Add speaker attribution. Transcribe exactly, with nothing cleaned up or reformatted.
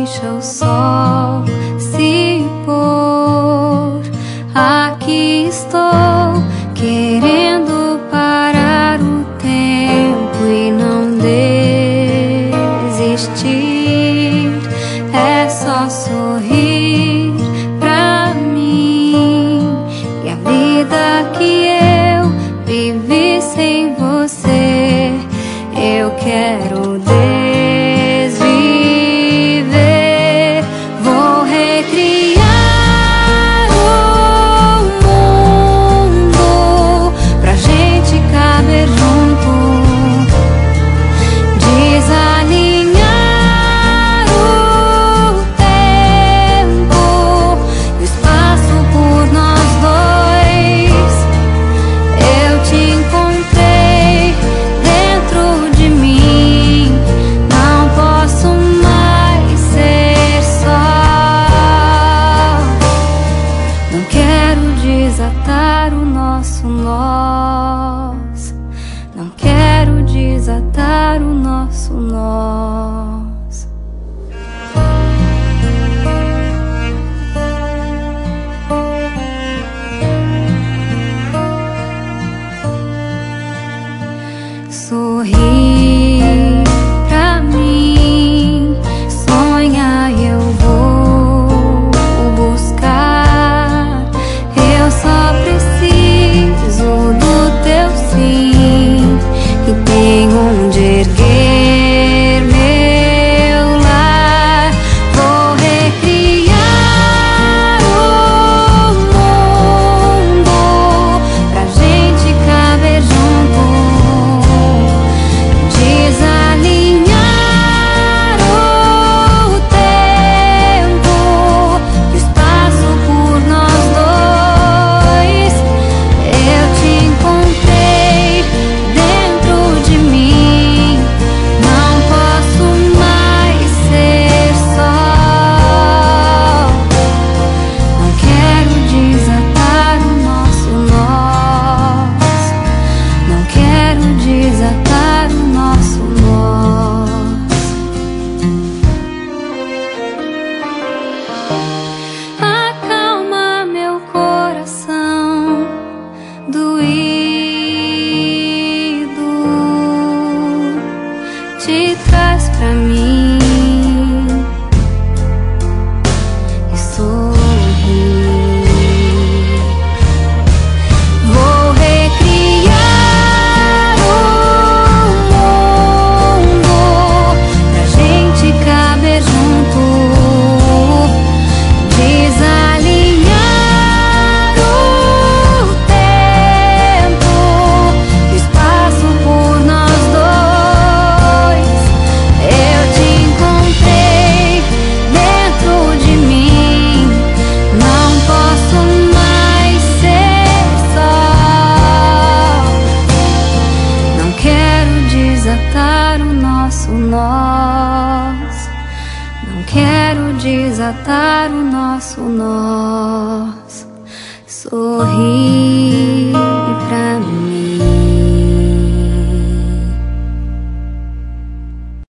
Speaker 1: deixa o sol se pôr. Aqui estou querendo parar o tempo e não desistir. É só sorrir pra mim, e a vida que eu vivi sem você eu quero desviver. Vou recriar o mundo pra gente caber junto, desalinhar o tempo e o espaço por nós dois. Eu te encontrei dentro de mim, não posso mais ser só. Não quero desatar o nosso nós, não quero desatar o nosso nós. Sorri pra mim, sonha, eu vou buscar. Eu só preciso do teu sim, e tenho onde erguer meu lar. Vou recriar o mundo pra gente caber junto, desalinhar o tempo e o espaço por nós dois. Eu te encontrei dentro de mim, não posso mais ser só. Não quero desatar o nosso nós, não quero desatar o nosso nós. Acalma meu coração doído, te traz pra mim e sorri. Vou recriar o mundo pra gente caber junto, desalinhar o tempo e espaço por nós dois. Eu te encontrei dentro de mim, não posso mais ser só. Não quero desatar o nosso nós, não quero desatar o nosso nós. Sorri pra mim.